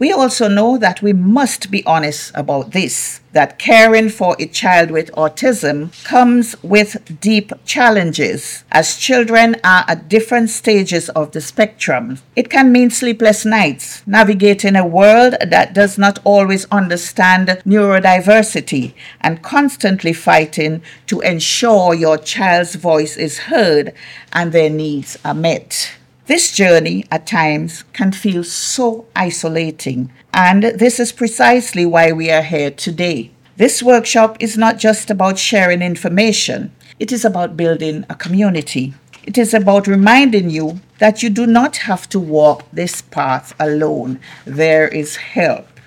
We also know that we must be honest about this, that caring for a child with autism comes with deep challenges, as children are at different stages of the spectrum. It can mean sleepless nights, navigating a world that does not always understand neurodiversity, and constantly fighting to ensure your child's voice is heard and their needs are met. This journey at times can feel so isolating, and this is precisely why we are here today. This workshop is not just about sharing information, it is about building a community. It is about reminding you that you do not have to walk this path alone. There is help.